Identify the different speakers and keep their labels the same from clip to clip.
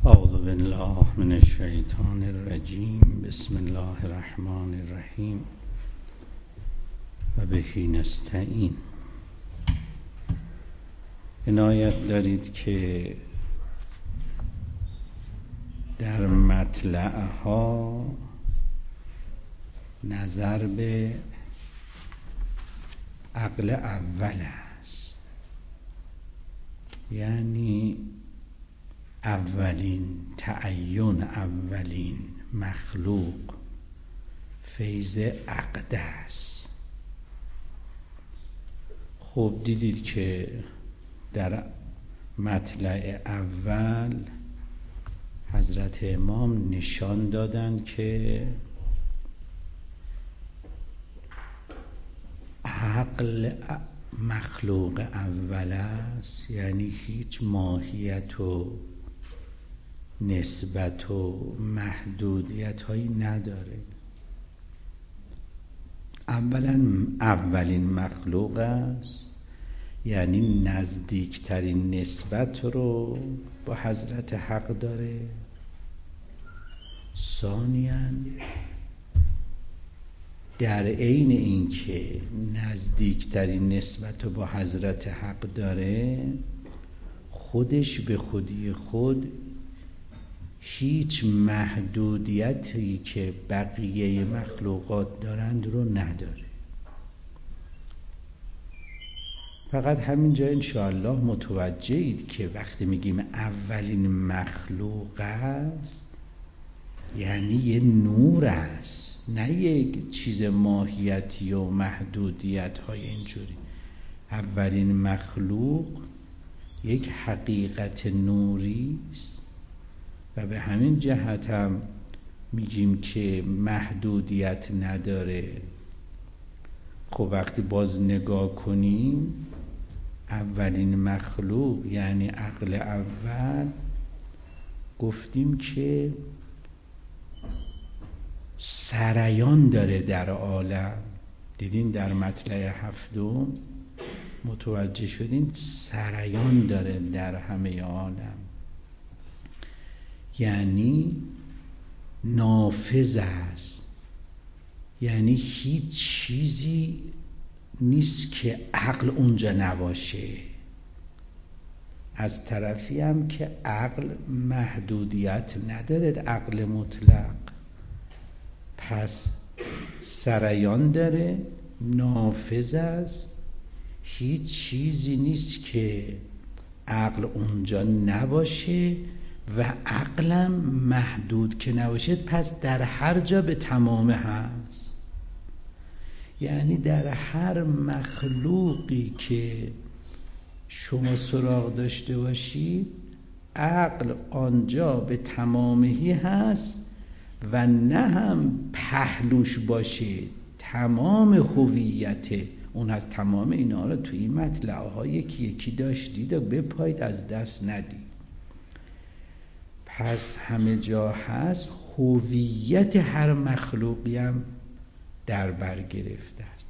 Speaker 1: اعوذ بالله من الشیطان الرجیم. بسم الله الرحمن الرحیم و به نستعین. عنایت دارید که در مطلعها نظر به عقل اول است، یعنی تعین اولین مخلوق فیض عقد است. خب دیدید که در مطلع اول حضرت امام نشان دادند که عقل مخلوق اول است، یعنی هیچ ماهیت و نسبت و محدودیت هایی نداره. اولین مخلوق است، یعنی نزدیکترین نسبت رو با حضرت حق داره. ثانیاً در عین اینکه نزدیکترین نسبت رو با حضرت حق داره، خودش به خودی خود هیچ محدودیتی که بقیه مخلوقات دارند رو نداره. فقط همینجا انشاءالله متوجهید که وقتی میگیم اولین مخلوق است، یعنی یه نور است، نه یک چیز ماهیتی و محدودیت های اینجوری. اولین مخلوق یک حقیقت نوری است و به همین جهت هم میگیم که محدودیت نداره. خب وقتی باز نگاه کنیم، اولین مخلوق یعنی عقل اول، گفتیم که سریان داره در عالم. دیدین در مطلع هفتم متوجه شدین سریان داره در همه عالم، یعنی نافذ است، یعنی هیچ چیزی نیست که عقل اونجا نباشه. از طرفی هم که عقل محدودیت نداره، عقل مطلق. پس سریان داره، نافذ است، هیچ چیزی نیست که عقل اونجا نباشه و عقلم محدود که نباشه، پس در هر جا به تمام هست. یعنی در هر مخلوقی که شما سراغ داشته باشید، عقل آنجا به تمامی هست و نه هم پهلوش باشه، تمام هویت اون هست. تمام اینا رو توی این مطلعه ها یکی یکی داشتید و بپایید، از دست ندید. پس همه جا هست، هویت هر مخلوقی هم در بر گرفته است.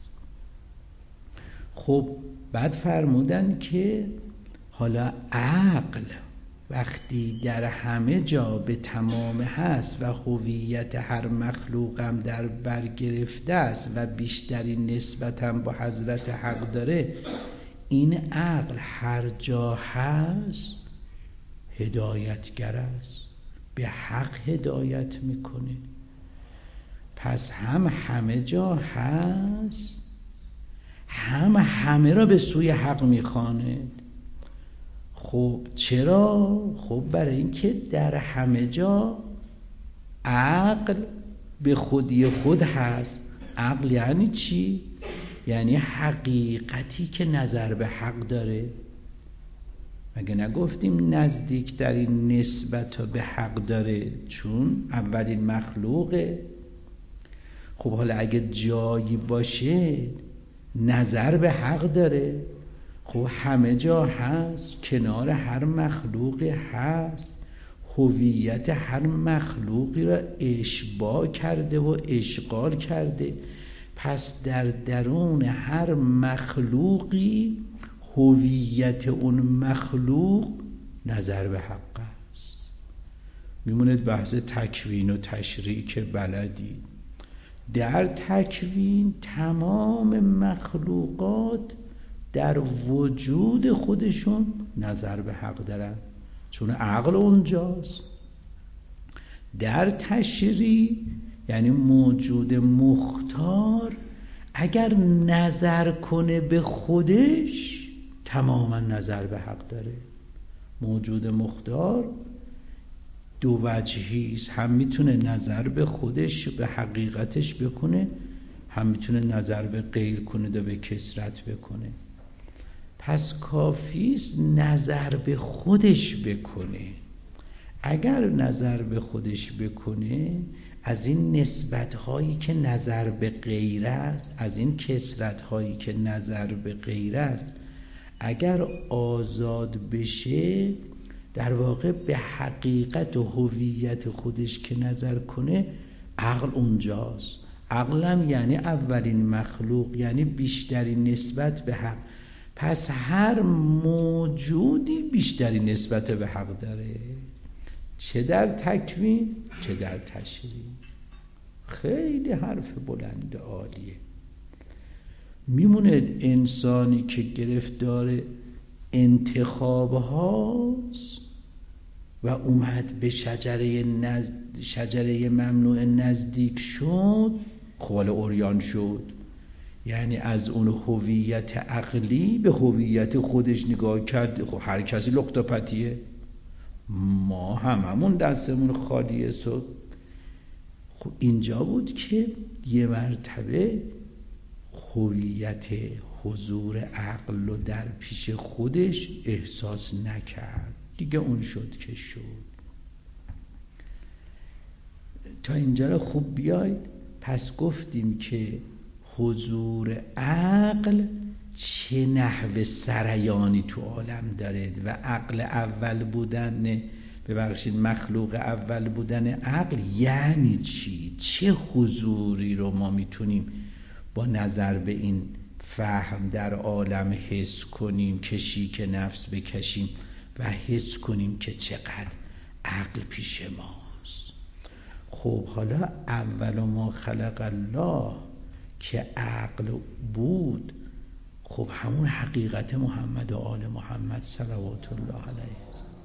Speaker 1: خب بعد فرمودن که حالا عقل وقتی در همه جا به تمام هست و هویت هر مخلوق هم در بر گرفته است و بیشترین نسبت هم با حضرت حق داره، این عقل هر جا هست هدایتگر است، به حق هدایت میکنه. پس هم همه جا هست، هم همه را به سوی حق میخواند. خب چرا؟ خب برای اینکه در همه جا عقل به خودی خود هست. عقل یعنی چی؟ یعنی حقیقتی که نظر به حق داره. مگه نگفتیم نزدیکترین نسبت به حق داره چون اولین مخلوقه؟ خب حالا اگه جایی باشه نظر به حق داره، خب همه جا هست، کنار هر مخلوقی هست، هویت هر مخلوقی را اشباع کرده و اشغال کرده. پس در درون هر مخلوقی هویت اون مخلوق نظر به حق است. میموند بحث تکوین و تشریع که بلدید. در تکوین تمام مخلوقات در وجود خودشون نظر به حق دارن، چون عقل اونجاست. در تشریع یعنی موجود مختار اگر نظر کنه به خودش تماما نظر به حق داره. موجود مختار دو وجهیست، هم میتونه نظر به خودش به حقیقتش بکنه، هم میتونه نظر به غیر کنه و به کثرت بکنه. پس کافیست نظر به خودش بکنه. اگر نظر به خودش بکنه، از این نسبت‌هایی که نظر به غیر است، از این کثرت‌هایی که نظر به غیر است، اگر آزاد بشه، در واقع به حقیقت و هویت خودش که نظر کنه، عقل اونجاست. عقلم یعنی اولین مخلوق، یعنی بیشترین نسبت به حق. پس هر موجودی بیشترین نسبت به حق داره، چه در تکوین چه در تشریع. خیلی حرف بلند عالیه. میمونه انسانی که گرفتار انتخاب هاست و اومد به شجره ممنوع نزدیک شد، خب حالا عریان شد. یعنی از اون هویت عقلی به هویت خودش نگاه کرد. خب هر کسی لقطه‌پتیه، ما هممون دستمون خالیه. خب اینجا بود که یه مرتبه هویت حضور عقل رو در پیش خودش احساس نکرد دیگه، اون شد که شد. تا اینجا رو خوب بیاید. پس گفتیم که حضور عقل چه نحو سریانی تو عالم داره و عقل اول بودن، ببخشید مخلوق اول بودن عقل یعنی چی؟ چه حضوری رو ما میتونیم با نظر به این فهم در عالم حس کنیم، کشیک نفس بکشیم و حس کنیم که چقدر عقل پیش ماست. خب حالا اول ما خلق الله که عقل بود، خب همون حقیقت محمد و آل محمد صلوات الله علیه.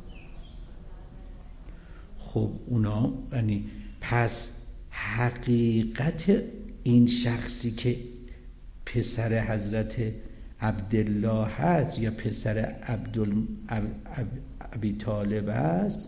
Speaker 1: خب اونا یعنی پس حقیقت این شخصی که پسر حضرت عبدالله هست یا پسر ابی طالب است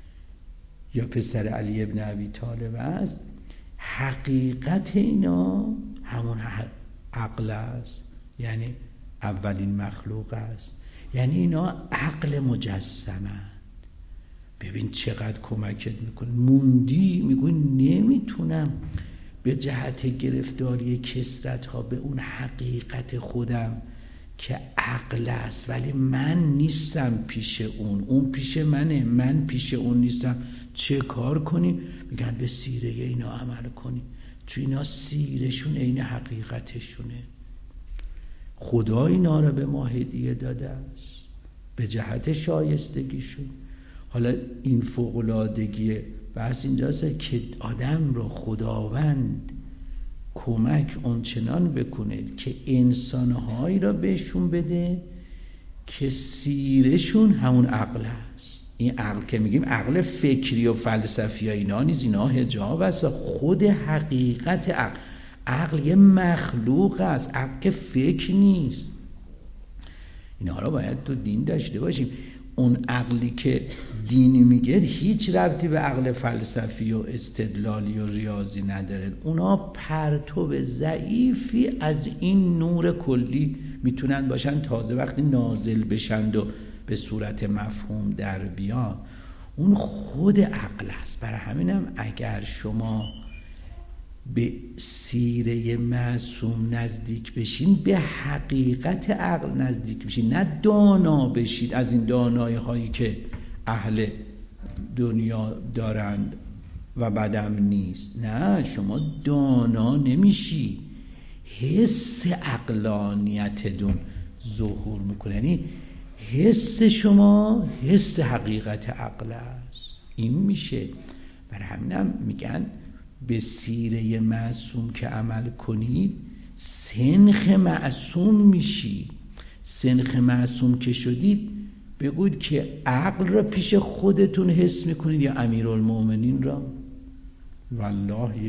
Speaker 1: یا پسر علی ابن ابی طالب است، حقیقت اینا همون عقل است، یعنی اولین مخلوق است. یعنی اینا عقل مجسمه. ببین چقدر کمکت میکنه. موندی میگوی نمیتونم به جهت گرفتاری کثرت ها به اون حقیقت خودم که عقل است، ولی من نیستم پیش اون، اون پیش منه، من پیش اون نیستم. چه کار کنی؟ میگن به سیره اینا عمل کنی. تو اینا سیرشون عین حقیقتشونه. خدا اینا رو به ما هدیه داده است به جهت شایستگیشون. حالا این فوق‌العادگی بحث اینجاست که آدم رو خداوند کمک اونچنان بکنه که انسانهایی را بهشون بده که سیرشون همون عقل است. این عقل که میگیم عقل فکری و فلسفی اینا نیست، اینا حجاب است. خود حقیقت عقل. عقل یه مخلوق است، عقل که فکر نیست. اینا را باید تو دین داشته باشیم. اون عقلی که دینی میگه هیچ ربطی به عقل فلسفی و استدلالی و ریاضی نداره. اونا پرتو ضعیفی از این نور کلی میتونن باشن، تازه وقتی نازل بشند و به صورت مفهوم در بیان اون خود عقل است. برای همینم اگر شما به سیره معصوم نزدیک بشین به حقیقت عقل نزدیک بشین، نه دانا بشید از این دانایی هایی که اهل دنیا دارند و بدم نیست. نه، شما دانا نمیشی، حس عقلانیتتون ظهور میکنه. یعنی حس شما حس حقیقت عقل است. این میشه. برای همینم میگن به سیره معصوم که عمل کنید سنخ معصوم میشی. سنخ معصوم که شدید بگوید که عقل را پیش خودتون حس میکنید یا امیرالمومنین را؟ والله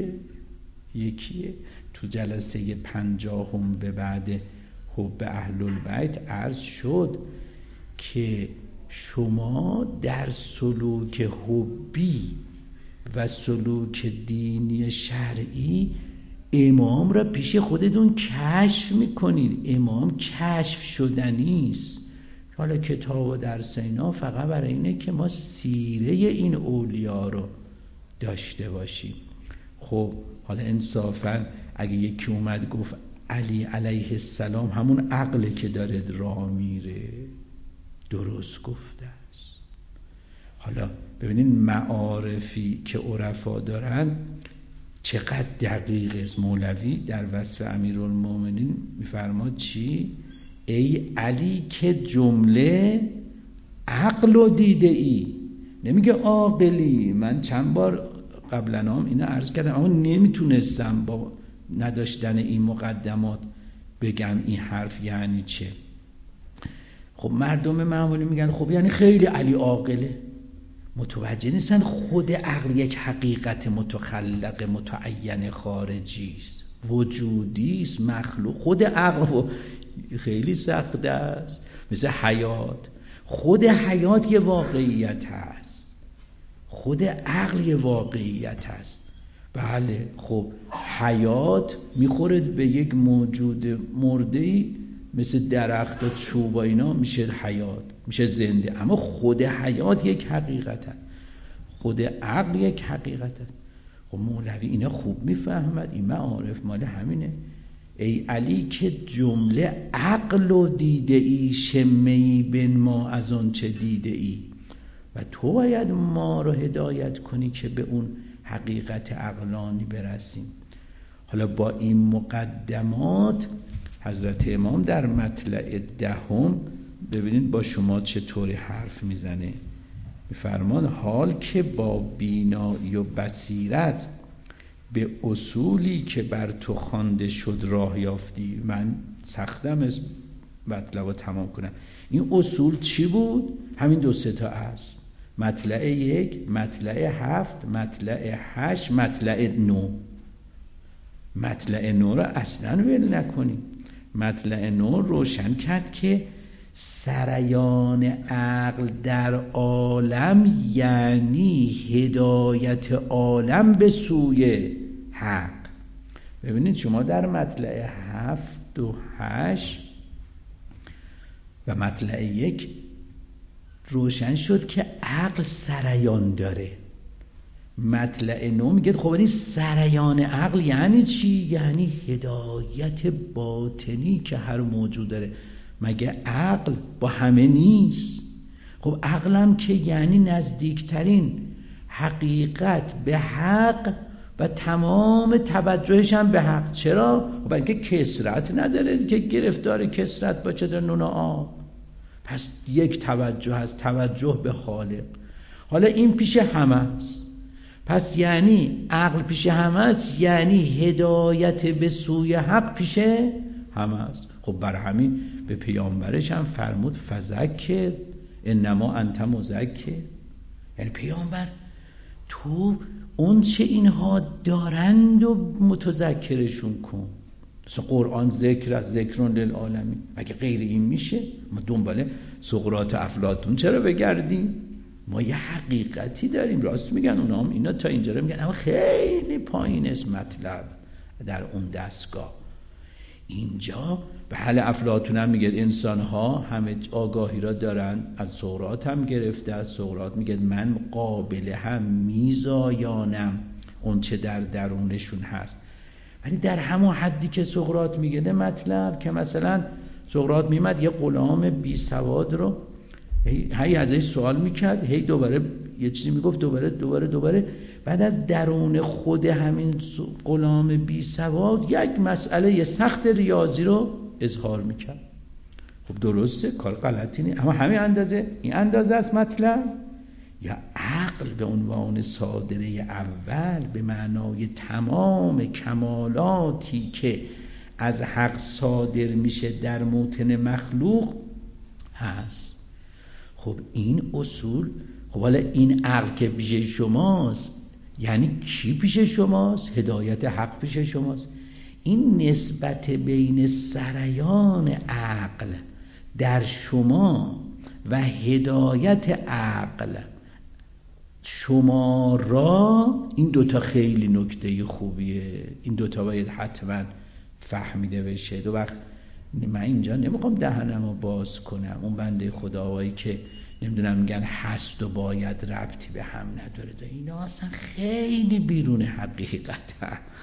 Speaker 1: یکیه. تو جلسه 50 به بعد حب اهل البیت عرض شد که شما در سلوک حبی و سلوک دینی شرعی امام را پیش خودتون کشف میکنید. امام کشف شدنی است. حالا کتاب و درس اینا فقط برای اینه که ما سیره این اولیاء رو داشته باشیم. خب حالا انصافا اگه یکی اومد گفت علی علیه السلام همون عقله که داره راه میره، درست گفته است. حالا ببینید معارفی که عرفا دارن چقدر دقیق است. مولوی در وصف امیرالمومنین میفرماد چی؟ ای علی که جمله عقل و دیده ای. نمیگه عاقلی. من چند بار قبلا هم اینا عرض کردم اما نمیتونستم با نداشتن این مقدمات بگم این حرف یعنی چه. خب مردم معمولی میگن خب یعنی خیلی علی عاقله، متوجه نیستن خود عقل یک حقیقت متخلق متعین خارجی است، وجودی است، مخلوق. خود عقل خیلی سخت است. مثل حیات، خود حیات یه واقعیت هست، خود عقل یه واقعیت هست. بله خب حیات میخوره به یک موجود مرده‌ای مثل درخت و چوب و اینا، میشه حیات، میشه زنده. اما خود حیات یک حقیقت هست، خود عقل یک حقیقت هست. خب مولوی اینا خوب میفهمد. این معارف مال همینه. ای علی که جمله عقل و دیده ای، شمه‌ای بن ما از اون چه دیده ای. و تو باید ما رو هدایت کنی که به اون حقیقت عقلانی برسیم. حالا با این مقدمات حضرت امام در مطلع 10 ببینید با شما چطوری حرف میزنه. میفرمان حال که با بینایی و بصیرت به اصولی که بر تو خوانده شد راه یافتی. من سختم از مطلب رو تمام کنم. این اصول چی بود؟ همین 2 تا است. مطلع 1، مطلع 7، مطلع 8، مطلع 9. مطلع 9 را اصلا ول نکنیم. مطلع 9 روشن کرد که سریان عقل در عالم یعنی هدایت عالم به سوی حق. ببینید شما در مطلع 7 و 8 و مطلع 1 روشن شد که عقل سریان داره. مطلع 9 میگه خب این سریان عقل یعنی چی؟ یعنی هدایت باطنی که هر موجود داره. مگه عقل با همه نیست؟ خب عقلم که یعنی نزدیکترین حقیقت به حق و تمام توجهش هم به حق. چرا؟ خب اینکه کثرت نداره که گرفتار کثرت باشه در نون آب. پس یک توجه هست، توجه به خالق. حالا این پیش همه است. پس یعنی عقل پیش همه است، یعنی هدایت به سوی حق پیش همه است. خب بر همین به پیامبرش هم فرمود فذکر انما انت مذکر. یعنی پیامبر تو اون چه اینها دارند و متذکرشون کن. مثلا قرآن ذکر از ذکرون للعالمین. مگه غیر این میشه؟ ما دنبال سقراط و افلاطون چرا بگردیم؟ ما یه حقیقتی داریم. راست میگن اونا هم اینا تا اینجا رو میگن اما خیلی پایین است مطلب در اون دستگاه. اینجا به حال افلاطون هم میگه انسان ها همه آگاهی را دارن. از سقراط هم گرفته. از سقراط میگه من قابل هم میزایانم اون چه در درونشون هست. ولی در همون حدی که سقراط میگه مطلب که مثلا سقراط میمد یه غلام بی سواد رو هی ازش سوال میکرد، هی دوباره یه چیزی میگفت، دوباره بعد از درون خود همین غلام بی سواد یک مسئله سخت ریاضی رو اظهار میکرد. خب درسته، کار غلطی نیست، اما همین اندازه، این اندازه است مطلب. یا عقل به عنوان صادره اول به معنای تمام کمالاتی که از حق صادر میشه در موطن مخلوق هست. خب این اصول، خب حالا این عقل که پیش شماست یعنی کی پیش شماست؟ هدایت حق پیش شماست. این نسبت بین سریان عقل در شما و هدایت عقل شما را، این دوتا خیلی نکته خوبیه. این دوتا باید حتما فهمیده بشه. دو وقت من اینجا نمیخوام دهنمو باز کنم. اون بنده خداوایی که نمیدونم میگن هست و باید ربطی به هم نداره، اینا اصلا خیلی بیرون حقیقت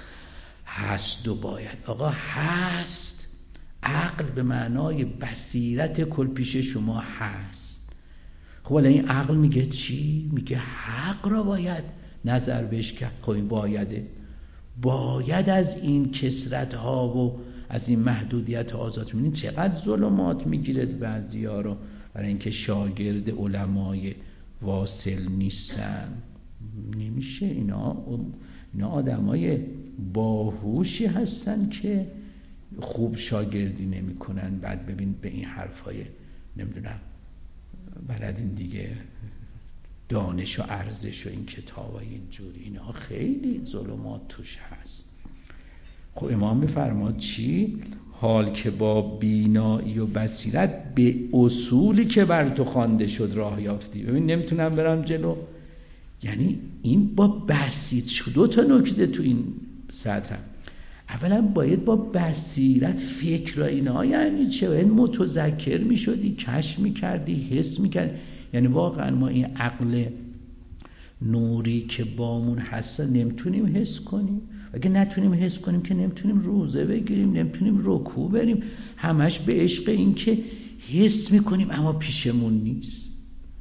Speaker 1: هست و باید. آقا هست، عقل به معنای بصیرت کل پیش شما هست. خب حالا این عقل میگه چی؟ میگه حق را باید نظر بهش کرد. خب این باید از این کثرت ها و از این محدودیت آزاد. می‌بینید چقدر ظلمات میگیره بعضیا رو برای اینکه شاگرد علمای واصل نیستن. نمیشه. اینا آدمای باهوشی هستن که خوب شاگردی نمی‌کنن. بعد ببین به این حرفای نمیدونم بلدین دیگه، دانش و ارزش و این کتابای اینجوری، اینا خیلی ظلمات توش هست. خب امام میفرماد چی؟ حال که با بینایی و بصیرت به اصولی که بر تو خوانده شد راه یافتی. ببین نمیتونم برم جلو، یعنی این با بصیرت شد. دو تا نکته تو این سطح. اولا باید با بصیرت فکر و اینا یعنی چه؟ باید متذکر میشدی، کشف میکردی، حس میکردی. یعنی واقعا ما این عقل نوری که بامون هست نمیتونیم حس کنیم. اگه نتونیم حس کنیم که نمیتونیم روزه بگیریم، نمیتونیم رکوع بریم. همش به عشق این که حس میکنیم اما پیشمون نیست.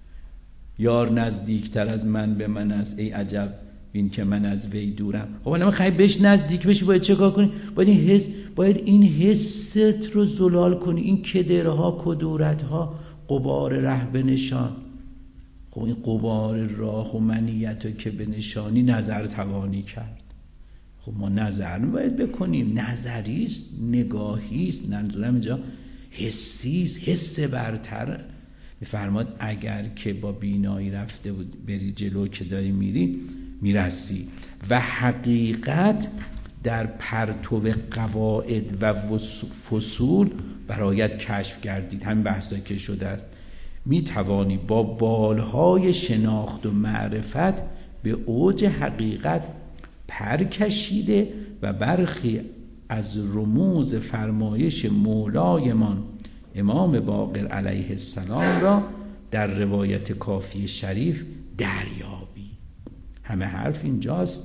Speaker 1: یار نزدیکتر از من به من است، ای عجب این که من از وی دورم. خب حالا میخوای بهش نزدیک بشی باید چه کار کنی؟ باید این حست رو زلال کنی. این کدرها، کدورتها، غبار ره به نشان. خب این غبار راه و منیت رو که به نشانی نظر توانی کرد. خب ما نظر باید بکنیم. نظریست، نگاهیست، منظورم اینجا حسیست، حس برتر. میفرماد اگر که با بینایی رفته بود بری جلو که داری میرسی و حقیقت در پرتو قواعد و فصول برایت کشف گردید. همین بحثایی که شده است. میتوانی با بالهای شناخت و معرفت به اوج حقیقت پر کشیده و برخی از رموز فرمایش مولایمان امام باقر علیه السلام را در روایت کافی شریف دریابی. همه حرف اینجاست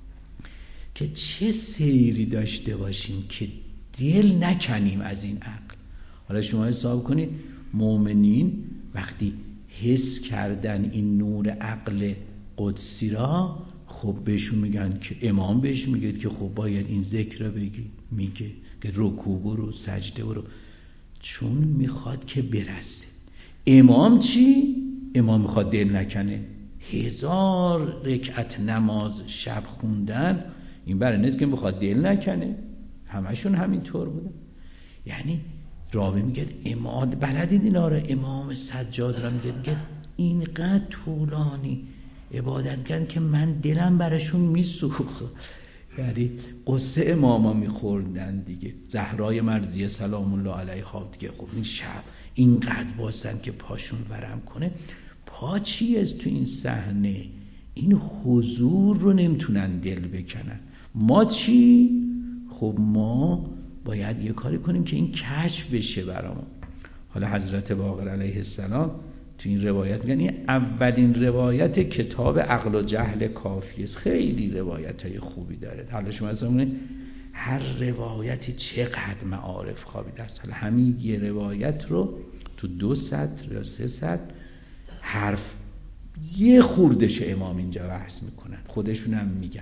Speaker 1: که چه سیری داشته باشیم که دل نکنیم از این عقل. حالا شما حساب کنید مؤمنین وقتی حس کردن این نور عقل قدسی را، خب بهشون میگن که امام بهش میگه که خب باید این ذکر رو بگی، میگه که رکوع برو، سجده برو، چون میخواد که برسه. امام چی؟ امام میخواد دل نکنه. 1000 رکعت نماز شب خوندن این برای نیست که میخواد دل نکنه. همشون همینطور بودن. یعنی راوی میگه امام بلدید اینا رو، امام سجاد را میگه اینقدر طولانی عبادت کردن که من دلم براشون میسوخت. یعنی قصه اماما میخوردن دیگه. زهرای مرضیه سلام الله علیها دیگه خب این شب اینقدر باسن که پاشون ورم کنه. پا چیه تو این صحنه؟ این حضور رو نمیتونن دل بکنن. ما چی؟ خب ما باید یه کاری کنیم که این کشف بشه برامون. حالا حضرت باقر علیه السلام تو این روایت میگن این اولین روایت کتاب عقل و جهل کافی است. خیلی روایت‌های خوبی داره. حالا شما اصلا هر روایتی چقدر معارف خوابیده است. حالا همین یه روایت رو تو 2 سطر یا 3 سطر حرف یه خوردش امام اینجا بحث میکنن، خودشون هم میگن.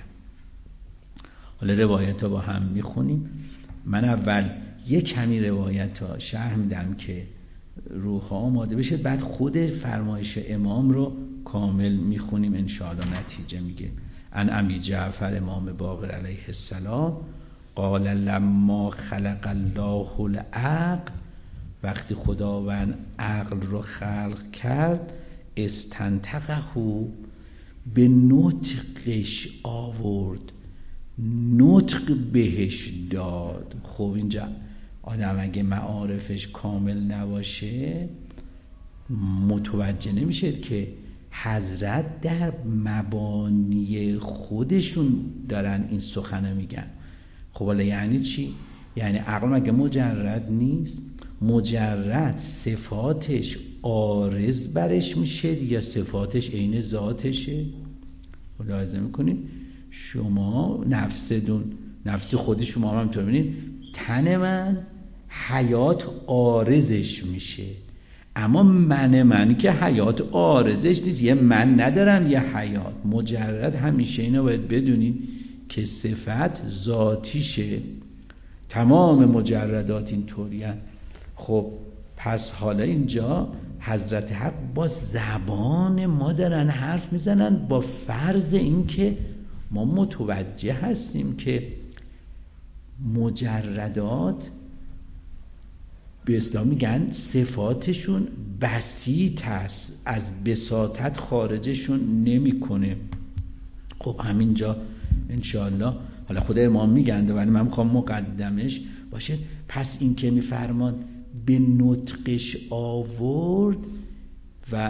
Speaker 1: حالا روایت ها با هم میخونیم. من اول یه کمی روایت ها شرح میدم که روح ها آماده بشه، بعد خود فرمایش امام رو کامل میخونیم انشاءالله نتیجه میگه. عن ابی جعفر امام باقر علیه السلام قال لما خلق الله العقل، وقتی خداوند عقل رو خلق کرد، استنطقه به نطقش آورد، نطق بهش داد. خب اینجا آدم اگه معارفش کامل نباشه متوجه نمیشه که حضرت در مبانی خودشون دارن این سخنو میگن. خب حالا یعنی چی؟ یعنی عقل مگه مجرد نیست؟ مجرد صفاتش عارض برش میشه یا صفاتش عین ذاتشه؟ ملاحظه میکنید شما نفس خودی شما هم همینطور ببینید، تن من حیات عارضش میشه، اما من که حیات عارضش نیست، یه من ندارم یه حیات. مجرد همیشه اینو باید بدونید که صفت ذاتیشه. تمام مجردات این طورین. خب پس حالا اینجا حضرت حق با زبان ما دارن حرف میزنن، با فرض این که ما متوجه هستیم که مجردات به اسلام میگن صفاتشون بسیط است، از بساطت خارجشون نمیکنه. خب همینجا انشاءالله حالا خود امام میگنده ولی من میخوام مقدمش باشه. پس این که میفرمان به نطقش آورد و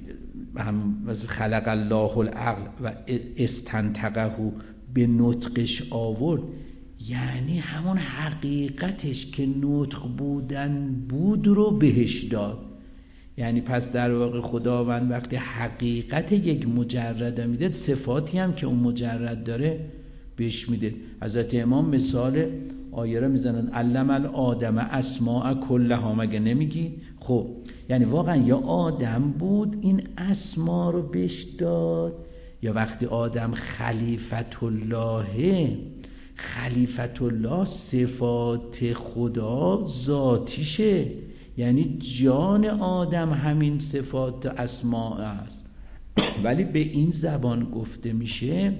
Speaker 1: خلق الله العقل و استنطقه به نطقش آورد، یعنی همون حقیقتش که نطق بودن بود رو بهش داد. یعنی پس در واقع خداوند وقتی حقیقت یک مجرد میده، صفاتی هم که اون مجرد داره بهش میده. حضرت امام مثال آیه را میزنن علم الآدم اسماء کلها، مگه نمیگی؟ خب یعنی واقعا یا آدم بود این اسما رو بهش داد، یا وقتی آدم خلیفت الله صفات خدا ذاتیشه، یعنی جان آدم همین صفات اسماء است. ولی به این زبان گفته میشه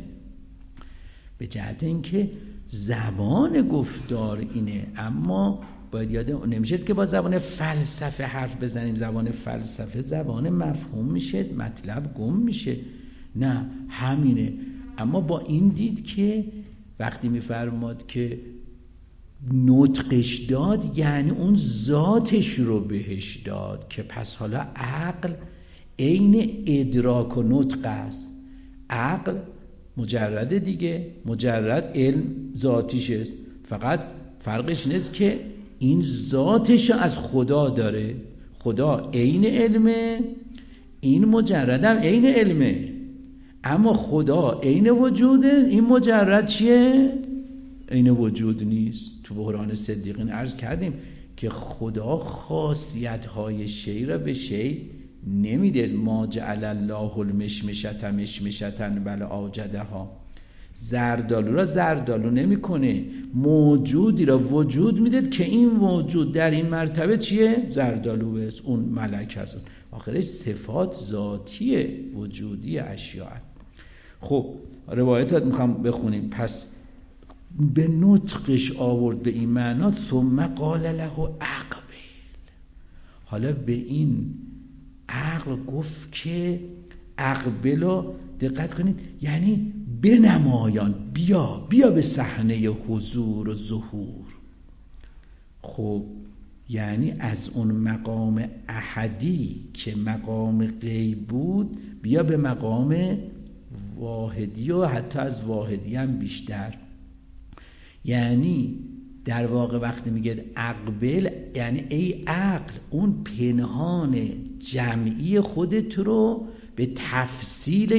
Speaker 1: به جهت اینکه زبان گفتار اینه، اما باید یاد نمیشه که با زبان فلسفه حرف بزنیم. زبان فلسفه زبان مفهوم میشه، مطلب گم میشه. نه همینه. اما با این دید که وقتی میفرماد که نطقش داد، یعنی اون ذاتش رو بهش داد، که پس حالا عقل عین ادراک و نطق است. عقل مجرد دیگه، مجرد علم ذاتیش است، فقط فرقش نیست که این ذاتش از خدا داره. خدا عین علمه، این مجردم عین علمه، اما خدا عین وجوده، این مجرد چیه؟ عین وجود نیست. تو بحران صدیقین عرض کردیم که خدا خاصیت‌های شی را به شی نمیده. ما جعل الله المشمشة مشمشة بل اوجدها. زردالو را زردالو نمیکنه، موجودی را وجود میده که این وجود در این مرتبه چیه؟ زردالو است، اون ملک هست. آخرش صفات ذاتیه، وجودی اشیاء. خب روایتات میخوام بخونیم. پس به نطقش آورد به این معنا، ثم قال له اقبل. حالا به این عقل گفت که اقبلو، دقت کنید، یعنی بنمایان، بیا به صحنه حضور و ظهور. خب یعنی از اون مقام احدی که مقام غیب بود بیا به مقام واحدی و حتی از واحدی هم بیشتر. یعنی در واقع وقتی میگه اقبل یعنی ای عقل اون پنهان جمعی خودت رو به تفصیل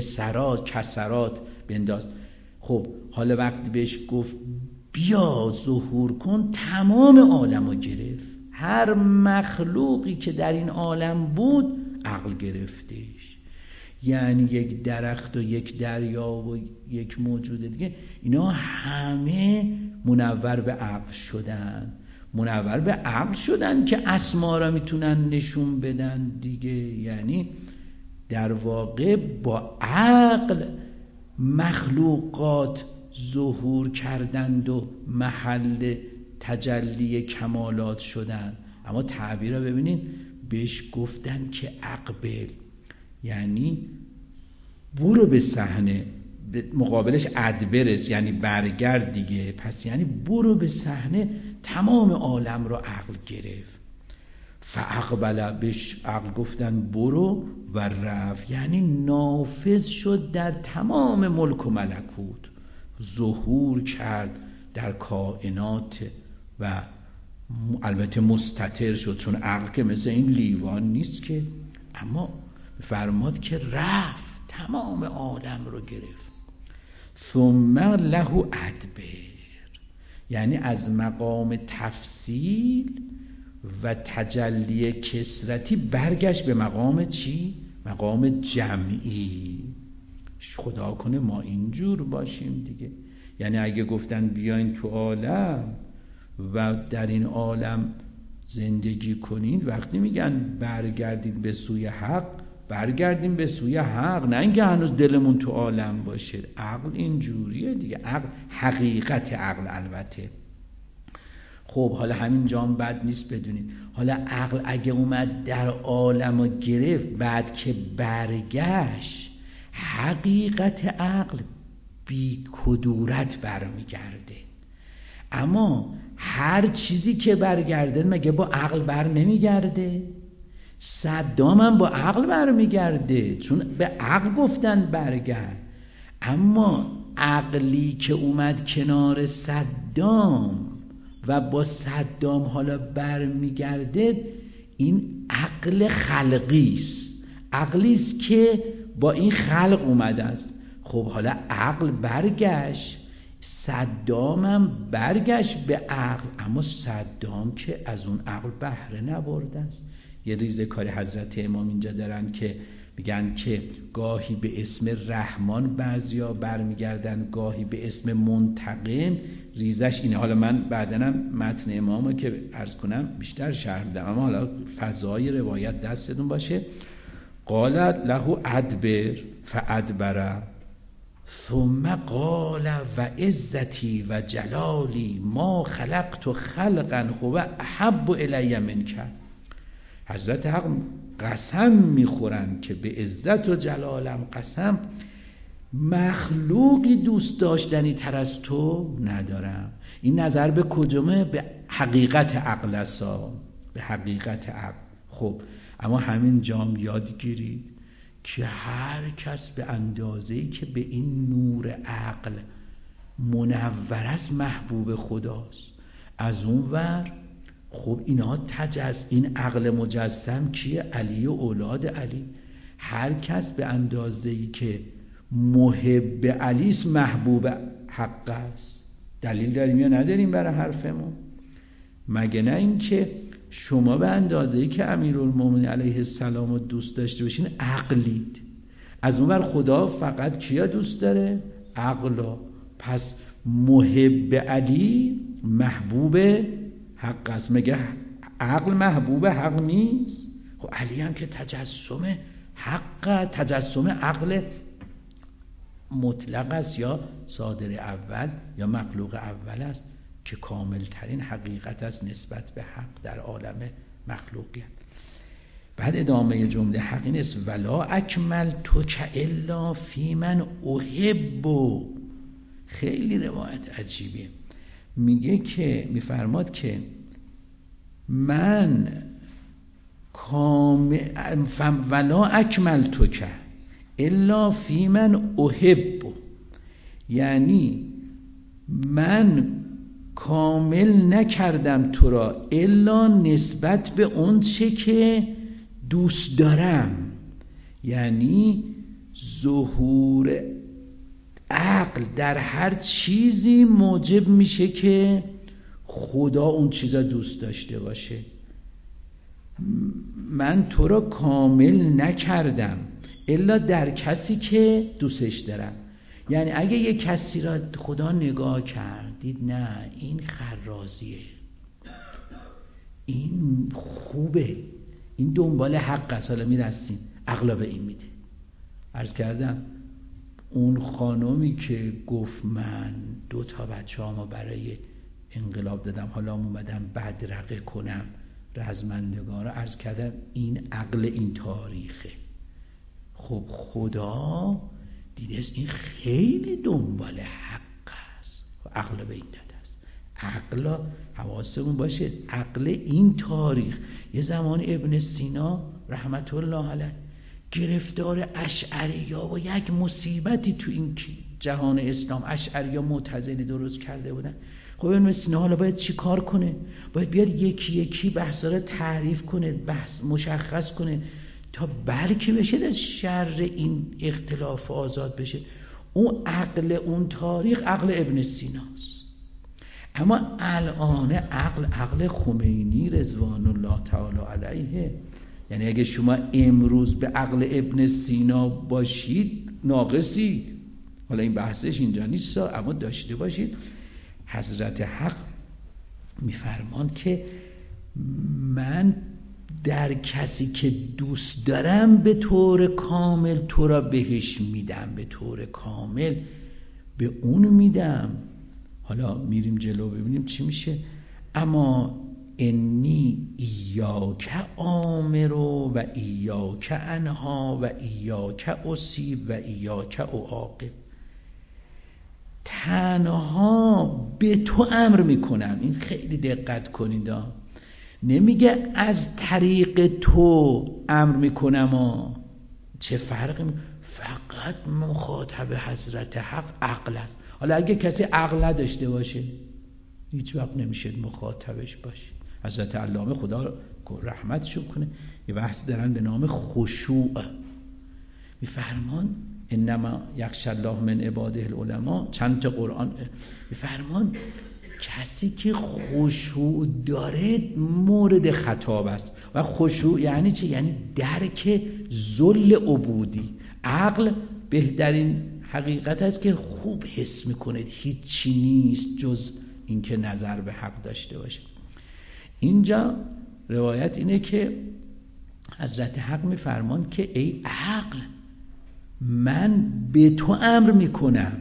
Speaker 1: کسرات بنداز. خب حالا وقتی بهش گفت بیا ظهور کن، تمام عالم رو گرفت. هر مخلوقی که در این عالم بود عقل گرفتش. یعنی یک درخت و یک دریا و یک موجود دیگه، اینا همه منور به عقل شدن که اسما را میتونن نشون بدن دیگه. یعنی در واقع با عقل مخلوقات ظهور کردند و محل تجلی کمالات شدند. اما تعبیر رو ببینید، بهش گفتن که اقبل، یعنی برو به صحنه، مقابلش ادبرس یعنی برگرد دیگه، پس یعنی برو به صحنه. تمام عالم رو عقل گرفت. فاقبل، بهش عقل گفتن برو، و رفت یعنی نافذ شد در تمام ملک و ملکوت، ظهور کرد در کائنات و البته مستتر شد، چون عقل که مثل این لیوان نیست که. اما فرماد که رفت تمام عالم رو گرفت. ثم له ادبر، یعنی از مقام تفصیل و تجلی کثرتی برگشت به مقام چی؟ مقام جمعی. خدا کنه ما اینجور باشیم دیگه. یعنی اگه گفتن بیاین تو عالم و در این عالم زندگی کنید، وقتی میگن برگردید به سوی حق، برگردیم به سوی حق، نه اینکه هنوز دلمون تو عالم باشه. عقل اینجوریه دیگه، عقل حقیقت عقل البته. خب حالا همین جام بد نیست بدونید، حالا عقل اگه اومد در عالم و گرفت، بعد که برگشت، حقیقت عقل بی کدورت برمیگرده. اما هر چیزی که برگرده مگه با عقل بر نمیگرده؟ صدام هم با عقل برمیگرده، چون به عقل گفتن برگرد. اما عقلی که اومد کنار صدام و با صدام حالا برمیگرده، این عقل خلقی است، عقلی است که با این خلق اومده است. خب حالا عقل برگشت، صدام هم برگشت به عقل، اما صدام که از اون عقل بهره نبرده است. یه ریزه کاری حضرت امام اینجا دارن که میگن که گاهی به اسم رحمان بعضیا برمیگردن، گاهی به اسم منتقم. ریزش اینه. حالا من بعدنم متن امامو که عرض کنم بیشتر شرح میدم، اما حالا فضای روایت دستتون باشه. قال له ادبر فادبر ثم قال و عزتی و جلالی ما خلقت خلقا هو احب الی منک. حضرت حق قسم میخورن که به عزت و جلالم قسم، مخلوقی دوست داشتنی تر از تو ندارم. این نظر به کجامه؟ به حقیقت عقل اسا، به حقیقت عقل. خب اما همین جام یاد گیرید که هر کس به اندازه‌ای که به این نور عقل منور است محبوب خداست. از اون ور خب اینا این عقل مجسم کیه؟ علی و اولاد علی. هر کس به اندازه‌ای که محب علی است محبوب حق است. دلیل داریم یا نداریم برای حرفمون؟ مگه نه اینکه شما به اندازه‌ای که امیرالمومنین علیه السلام رو دوست داشته باشین عقلید، از اون ور خدا فقط کیا دوست داره؟ عقلا. پس محب علی محبوب حق است. مگه عقل محبوب حق نیست؟ خب علی هم که تجسم حق، تجسم عقل مطلق است یا صادر اول یا مخلوق اول است که کامل ترین حقیقت است نسبت به حق در عالم مخلوقیت. بعد ادامه جمله حق این است ولا اکمل توک الا فی من احب. خیلی روایت عجیبیه. میگه که میفرماد که من ولا اکمل توک الا فی من احب، یعنی من کامل نکردم تو را الا نسبت به اون چه که دوست دارم. یعنی ظهور عقل در هر چیزی موجب میشه که خدا اون چیزا دوست داشته باشه. من تو را کامل نکردم الا در کسی که دوستش دارم. یعنی اگه یک کسی را خدا نگاه کرد دید نه این خرازیه، این خوبه، این دنبال حق است، حالا میرسیم عقلا به این میده، عرض کردم اون خانومی که گفت من 2 بچه‌هامو برای انقلاب دادم، حالا اومدم بدرقه کنم رزمندگان رو، عرض کردم این عقل این تاریخه. خب خدا دیده است این خیلی دنبال حق است، عقل به این داده است. عقل حواسمون باشه، عقل این تاریخ. یه زمان ابن سینا رحمت الله علیه گرفتار اشعریا و یک مصیبتی تو این جهان اسلام، اشعریا معتزلی درست کرده بودن. خب ابن سینا حالا باید چی کار کنه؟ باید بیاد یکی یکی بحثا رو تعریف کنه، بحث مشخص کنه تا بلکه بشه از شر این اختلاف آزاد بشه. اون عقل اون تاریخ عقل ابن سیناست. اما الان عقل خمینی رضوان الله تعالی علیه. یعنی اگه شما امروز به عقل ابن سینا باشید ناقصید. حالا این بحثش اینجا نیست، اما داشته باشید حضرت حق میفرماند که من در کسی که دوست دارم به طور کامل تو را بهش میدم، به طور کامل به اون میدم. حالا میریم جلو ببینیم چی میشه. اما انی ایاک آمر و ایاک انها و ایاک اصیب و ایاک اعاقب. تنها به تو امر میکنم. این خیلی دقت کنید، نمیگه از طریق تو امر میکنم. چه فرقی فقط مخاطب حضرت حق عقل است. حالا اگه کسی عقل نداشته باشه هیچ وقت نمیشه مخاطبش باشه. حضرت علامه خدا رحمتشو کنه یه بحث دارن به نام خشوع، میفرمان انما یخشی الله من عباده العلماء. چند تا قرآن میفرمان کسی که خشوع داره مورد خطاب است. و خشوع یعنی چه؟ یعنی درک ذل عبودی. عقل بهترین حقیقت است که خوب حس میکنه هیچی نیست جز اینکه نظر به حق داشته باشه. اینجا روایت اینه که حضرت حق میفرمان که ای عقل من به تو امر میکنم.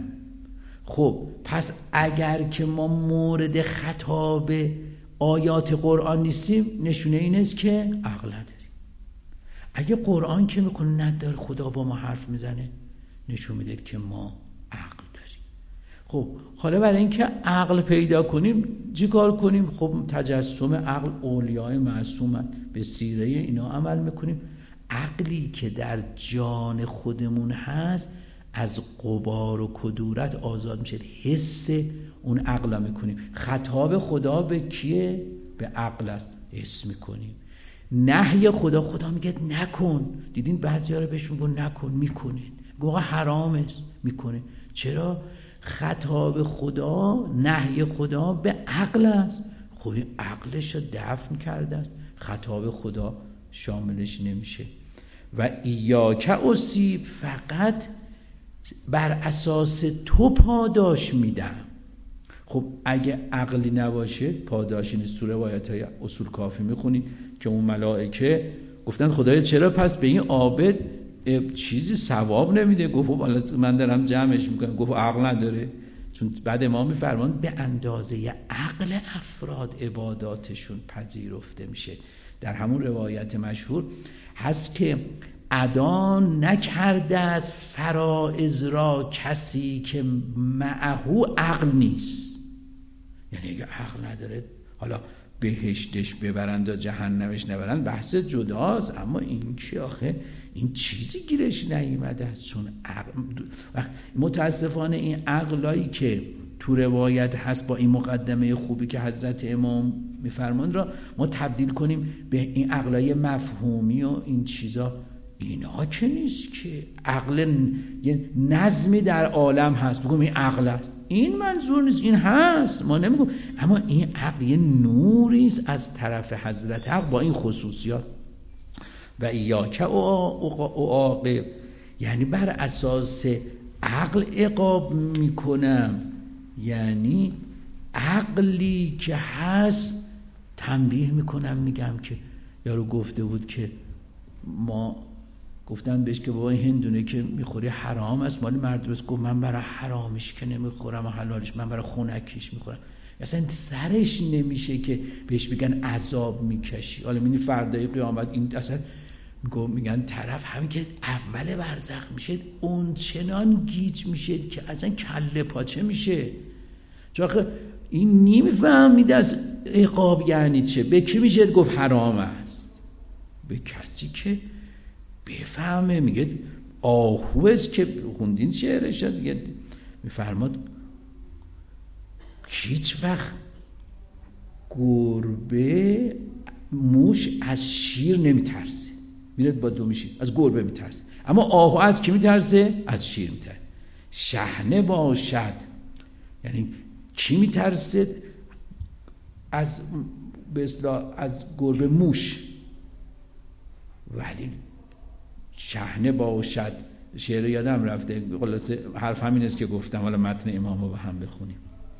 Speaker 1: خب پس اگر که ما مورد خطاب آیات قرآن نیستیم نشونه این است که عقل نداریم. اگه قرآن که میخونه نداره خدا با ما حرف میزنه نشون میده که ما عقل داریم. خب حالا برای اینکه عقل پیدا کنیم چی کار کنیم؟ خب تجسم عقل اولیای معصومن، به سیره اینا عمل میکنیم. عقلی که در جان خودمون هست از غبار و کدورت آزاد میشه، حس اون عقل میکنیم. خطاب خدا به کیه؟ به عقل است، حس میکنیم. نهی خدا میگه نکن. دیدین بعضیا رو بهش میگن نکن، میکنین. گویا حرام است، میکنه. چرا؟ خطاب خدا، نهی خدا به عقل است. خب این عقلش رو دفن کرده است، خطاب خدا شاملش نمیشه. و ایاک اصیب، فقط بر اساس تو پاداش میدم. خب اگه عقلی نباشه پاداشی نیست. تو روایت‌های اصول کافی میخونید که اون ملائکه گفتن خدایا چرا پس به این عابد چیزی ثواب نمیده؟ گفت من دارم جمعش میکنم. گفت عقل نداره. چون بعد ما میفرمان به اندازه عقل افراد عباداتشون پذیرفته میشه. در همون روایت مشهور هست که ادا نکرده از فرائض را کسی که معهو عقل نیست. یعنی اگه عقل نداره حالا بهشتش ببرند و جهنمش نبرند بحث جداست، اما این که آخه این چیزی گیرش نیامده است. چون عقل متاسفانه این عقلایی که تو روایت هست با این مقدمه خوبی که حضرت امام میفرمان را ما تبدیل کنیم به این عقلای مفهومی و این چیزا. اینا که نیست که عقل یه نظمی در عالم هست بگم این عقل است. این منظور نیست، این هست، ما نمیگم. اما این عقل یه نوری است از طرف حضرت حق با این خصوصیات. و ایاک اعاقب، یعنی بر اساس عقل عقاب میکنم. یعنی عقلی که هست تنبیه میکنم، میگم که یارو گفته بود که ما گفتن بهش که بابا این هندونه که میخوری حرام است، مال مردم است. گفت من برای حرامش که نمیخورم و حلالش، من برای خنکیش میخورم. اصلا سرش نمیشه که بهش بگن عذاب میکشی. حالا میبینی فردای قیامت این اصلا میگن طرف همین که اول برزخ میشه اون چنان گیج میشه که اصلا کله پاچه میشه. چون این نمیفهمید از عقاب یعنی چه. به کی میشه گفت حرام است؟ به کسی که بفهمه. میگه آهو است که خوندین شعرش دیگه، میفرماد هیچ وقت گربه موش از شیر نمیترسه، میرد با دو میشید از گربه میترسه، اما آهو از کی میترسه؟ از شیر میترسه. شحنه باشد یعنی کی میترسه؟ از به اصطلاح از گربه موش. ولی شحنه باشد، شعر یادم رفته، خلاصه حرف همین است که گفتم، حالا متن امام رو با هم بخونیم.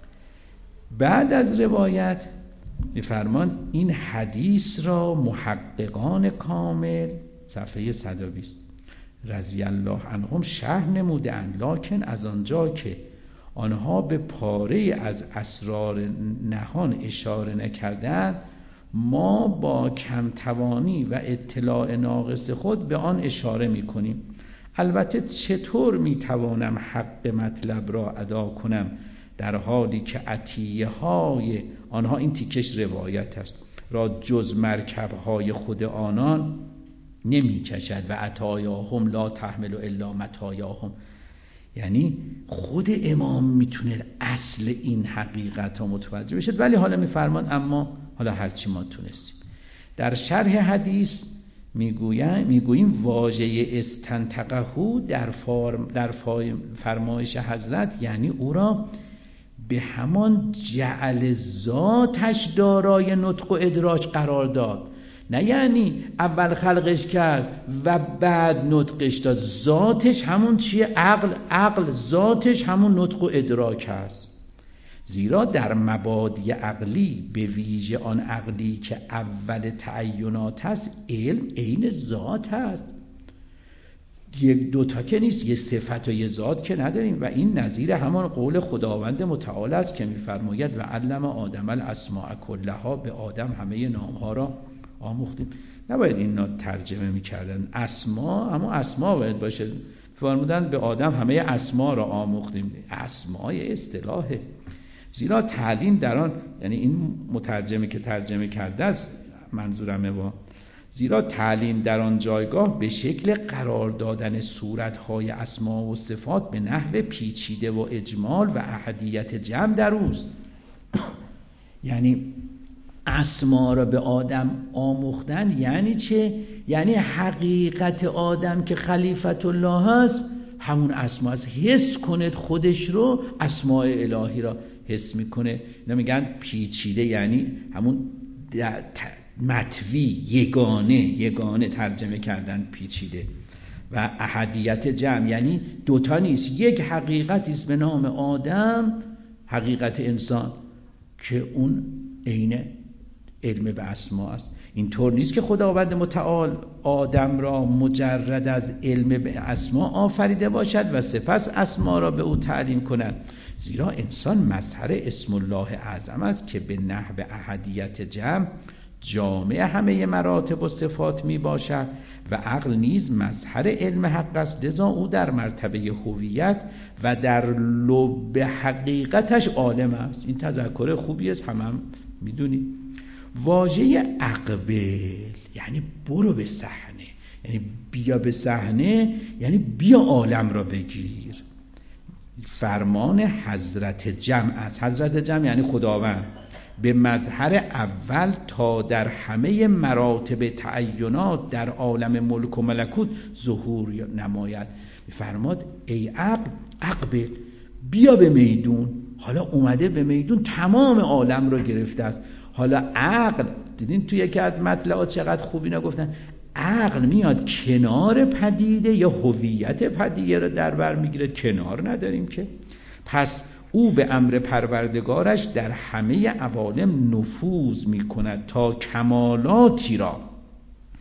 Speaker 1: بعد از روایت میفرمان این حدیث را محققان کامل صفحه 120 رضی الله عنهم شرح نمودند، لکن از آنجا که آنها به پاره از اسرار نهان اشاره نکردند، ما با کمتوانی و اطلاع ناقص خود به آن اشاره میکنیم. البته چطور میتوانم حق مطلب را ادا کنم در حالی که عطیه های آنها، این تیکش روایت است، را جز مرکب های خود آنان نمی کشد و عطایاهم لا تحمل الا متایاهم. یعنی خود امام میتونه اصل این حقیقت ها متوجه بشه. ولی حالا میفرمان اما حالا هرچی ما تونستیم. در شرح حدیث میگوییم واژه استنطقه در فرمایش حضرت یعنی او را به همان جعل ذاتش دارای نطق و ادراک قرار داد. نه یعنی اول خلقش کرد و بعد نطقش داد. ذاتش همون چیه؟ عقل ذاتش همون نطق و ادراک هست. زیرا در مبادی عقلی به ویژه آن عقلی که اول تعینات است، علم عین ذات هست. یک دوتا که نیست، یه صفت و یه ذات که نداریم. و این نظیر همان قول خداوند متعال است که می‌فرماید و علم آدم الاسماء کلها، به آدم همه نام‌ها را آموختیم. نباید این ترجمه می‌کردن اسما، اما اسما باید باشه. فرمودن به آدم همه اسما را آموختیم. اسمای اصطلاحه. زیرا تعلیم در آن، یعنی این مترجمی که ترجمه کرده است منظورمه، با زیرا تعلیم در آن جایگاه به شکل قرار دادن صورت‌های اسما و صفات به نحو پیچیده و اجمال و احدیت جمع در اوست. یعنی اسما را به آدم آموختن یعنی چه؟ یعنی حقیقت آدم که خلیفت الله هست همون اسما است. حس کند خودش رو، اسماء الهی را حس میکنه. اینا میگن پیچیده، یعنی همون متوی، یگانه ترجمه کردن پیچیده. و احدیت جمع یعنی دوتا نیست، یک حقیقتی است به نام آدم، حقیقت انسان که اون عین علم به اسما است. اینطور نیست که خداوند متعال آدم را مجرد از علم به اسما آفریده باشد و سپس اسما را به او تعلیم کند. زیرا انسان مظهر اسم الله اعظم است که به نحو احدیت جمع جامع همه مراتب و صفات می باشد و عقل نیز مظهر علم حق است. لذا او در مرتبه هویت و در لب حقیقتش عالم است. این تذکر خوبی است، هم میدونید. واژه اقبل یعنی برو به صحنه، یعنی بیا به صحنه، یعنی بیا عالم را بگیر. فرمان حضرت جمع است. حضرت جمع یعنی خداوند به مظهر اول تا در همه مراتب تعینات در عالم ملک و ملکوت ظهور نماید. می‌فرماد ای عقل اقبل، بیا به میدون. حالا اومده به میدون، تمام عالم رو گرفته است. حالا عقل، دیدین توی یکی از مطلعات چقدر خوبی نگفتن، عقل میاد کنار پدیده یا هویت پدیده رو در بر میگیره. کنار نداریم که. پس او به امر پروردگارش در همه عوالم نفوذ میکند تا کمالاتی را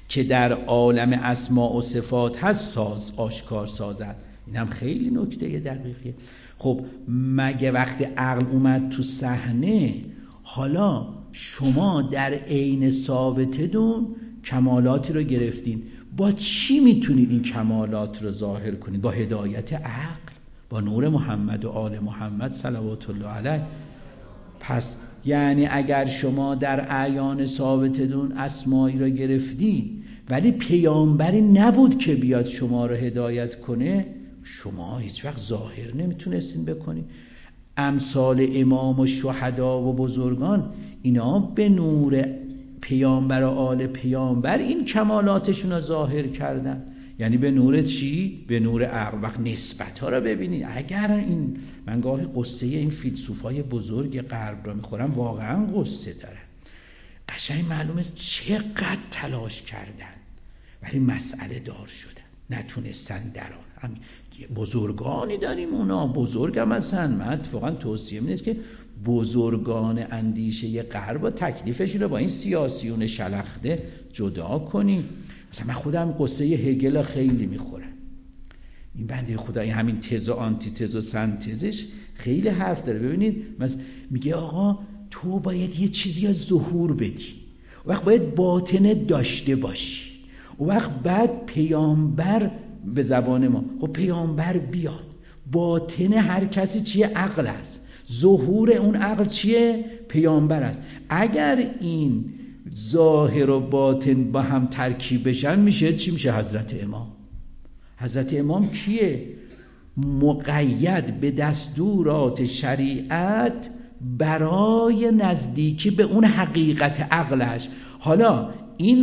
Speaker 1: که در عالم اسماء و صفات هست آشکار سازد. این هم خیلی نکته دقیقیه. خب مگه وقتی عقل اومد تو صحنه، حالا شما در عین ثابتتون کمالاتی رو گرفتین، با چی میتونید این کمالات رو ظاهر کنید؟ با هدایت عقل، با نور محمد و آل محمد صلوات الله علیه. پس یعنی اگر شما در اعیان ثابتتون اسمایی رو گرفتید ولی پیامبری نبود که بیاد شما رو هدایت کنه، شما هیچ وقت ظاهر نمیتونستین بکنید. امثال امام و شهدا و بزرگان، اینا به نور پیامبر و آل پیامبر این کمالاتشون رو ظاهر کردن. یعنی به نور چی؟ به نور عقل. وقت نسبت ها رو ببینید. اگر این، من گاهی قصه این فیلسوفای بزرگ غرب رو میخورم، واقعا قصه دارن، قشنگ معلومه چقدر تلاش کردن ولی مسئله دار شدن، نتونستن دران. بزرگانی داریم، اونا بزرگ هم هستن. من اتفاقا توصیه نیست که بزرگان اندیشه غرب و تکلیفشون رو با این سیاسیون شلخته جدا کنیم. مثلا من خودم قصه هگل خیلی میخورم. این بنده خدای همین تز و آنتی تز و سنتزش خیلی حرف داره. ببینید مثلا میگه آقا تو باید یه چیزی از ظهور بدی، و وقت باید باطنه داشته باشی، و وقت بعد پیامبر به زبان ما، خب پیامبر بیاد، باطن هر کسی چیه؟ عقل است. ظهور اون عقل چیه؟ پیامبر است. اگر این ظاهر و باطن با هم ترکیب بشن میشه چی؟ میشه حضرت امام. حضرت امام کیه؟ مقید به دستورات شریعت برای نزدیکی به اون حقیقت عقلش. حالا این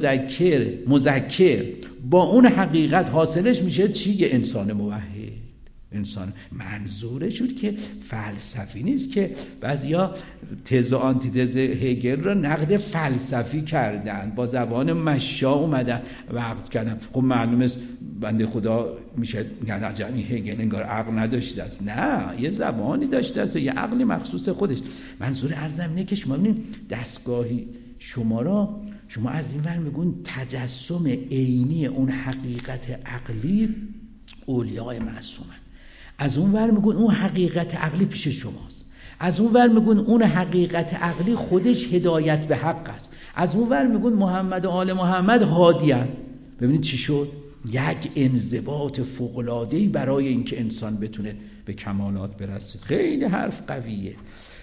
Speaker 1: مذکر با اون حقیقت حاصلش میشه چی؟ یه انسان موحد. انسان منظورش شد که فلسفی نیست که بعضیا تز و آنتی تز هگل را نقد فلسفی کردن، با زبان مشا اومدن و عقد کردن. خب معلومه بنده خدا میشه میگن عجب این هگل انگار عقل نداشته است. نه، یه زبانی داشته است، یه عقلی مخصوص خودش. منظور عرضم اینه که شما ببینید دستگاهی شما از این ور میگون تجسم عینی اون حقیقت عقلی اولیاء معصومه، از اون ور میگون اون حقیقت عقلی پیش شماست، از اون ور میگون اون حقیقت عقلی خودش هدایت به حق است، از اون ور میگون محمد و آل محمد هادیان. ببینید چی شد؟ یک انضباط فوق‌العاده‌ای برای اینکه انسان بتونه به کمالات برسه. خیلی حرف قویه.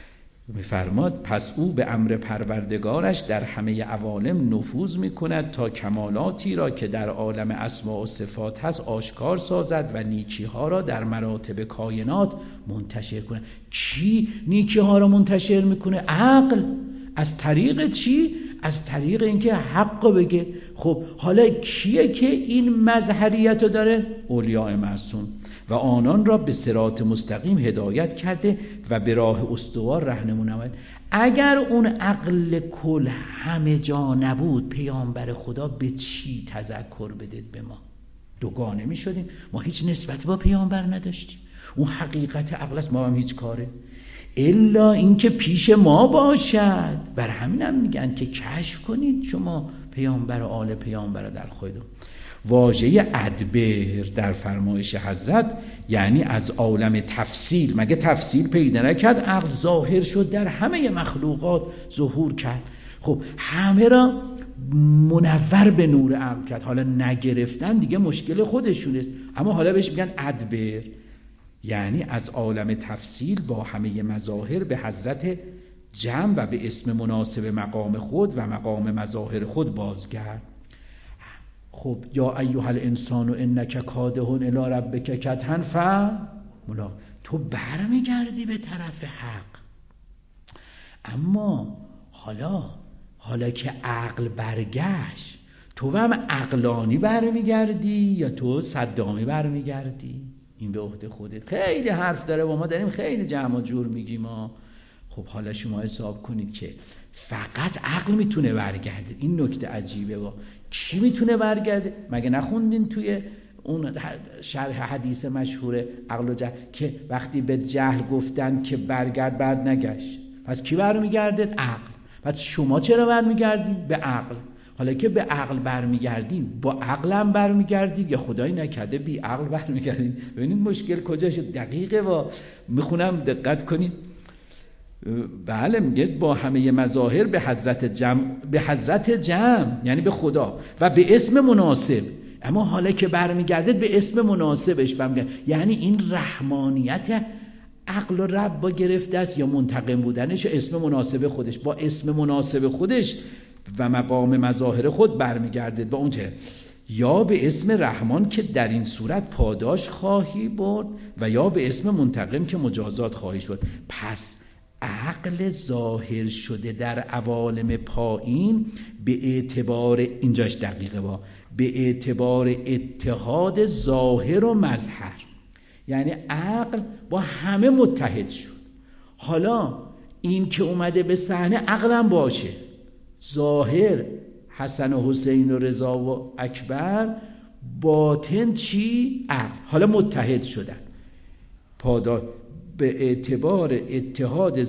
Speaker 1: می‌فرماد پس او به امر پروردگارش در همه عوالم نفوذ می‌کند تا کمالاتی را که در عالم اسماء و صفات هست آشکار سازد و نیکی‌ها را در مراتب کائنات منتشر کند. کی نیکی‌ها را منتشر می‌کنه؟ عقل. از طریق چی؟ از طریق اینکه حق بگه. خب حالا کیه که این مظهریت رو داره؟ اولیاء معصوم. و آنان را به صراط مستقیم هدایت کرده و به راه استوار راهنمون نماید. اگر اون عقل کل همه جا نبود، پیامبر خدا به چی تذکر بدید به ما؟ دوگانه می شدیم. ما هیچ نسبتی با پیامبر نداشتیم. اون حقیقت عقل است، ما هم هیچ کاره الا اینکه پیش ما باشد. بر همینم میگن که کشف کنید شما پیامبر و آل پیامبر در خودتون. واژه ادبر در فرمایش حضرت یعنی از عالم تفصیل. مگه تفصیل پیدا نکرد؟ عقل ظاهر شد در همه مخلوقات ظهور کرد. خب همه را منور به نور عقل کرد. حالا نگرفتن دیگه مشکل خودشونه، اما حالا بهش میگن ادبر، یعنی از عالم تفصیل با همه مظاهر به حضرت جمع و به اسم مناسب مقام خود و مقام مظاهر خود بازگرد. خب یا ایها الانسان انک کادح الی ربک کدحا فملاقیه. تو برمیگردی به طرف حق، اما حالا که عقل برگشت، تو هم عقلانی برمیگردی یا تو صدامی برمیگردی؟ این به عهده خودت. خیلی حرف داره و ما داریم خیلی جمع و جور میگیم ما. خب حالا شما حساب کنید که فقط عقل میتونه برگرده. این نکته عجیبه. با کی میتونه برگرده؟ مگه نخوندین توی اون شرح حدیث مشهور عقل و جهل که وقتی به جهل گفتن که برگرد بعد نگشت؟ پس کی برمیگرده؟ عقل. پس شما چرا برمیگردید؟ به عقل. حالا که به عقل برمیگردین، با عقلم برمیگردید یا خدایی نکرده بی عقل برمیگردید. ببینید مشکل کجا شد. دقیقه با میخونم دقت کنید. بله میگه با همه مظاهر به حضرت جمع یعنی به خدا و به اسم مناسب. اما حالا که برمیگردید به اسم مناسبش برمیگرد، یعنی این رحمانیت عقل و رب با گرفته است یا منتقم بودنش اسم مناسب خودش، با اسم مناسب خودش و مقام مظاهر خود برمیگردید با اونچه یا به اسم رحمان که در این صورت پاداش خواهی برد و یا به اسم منتقم که مجازات خواهی شد. پس عقل ظاهر شده در عوالم پایین به اعتبار اینجاش دقیقه به اعتبار اتحاد ظاهر و مظهر، یعنی عقل با همه متحد شد. حالا این که اومده به صحنه عقلم باشه، ظاهر حسن و حسین و رضا و اکبر، باطن چی؟ عقل. حالا متحد شدن، به اعتبار اتحاد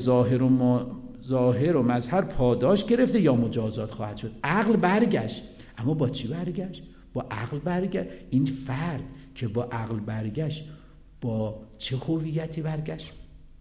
Speaker 1: ظاهر و مظهر پاداش گرفته یا مجازات خواهد شد. عقل برگشت، اما با چی برگشت؟ با عقل برگشت. این فرد که با عقل برگشت با چه هویتی برگشت؟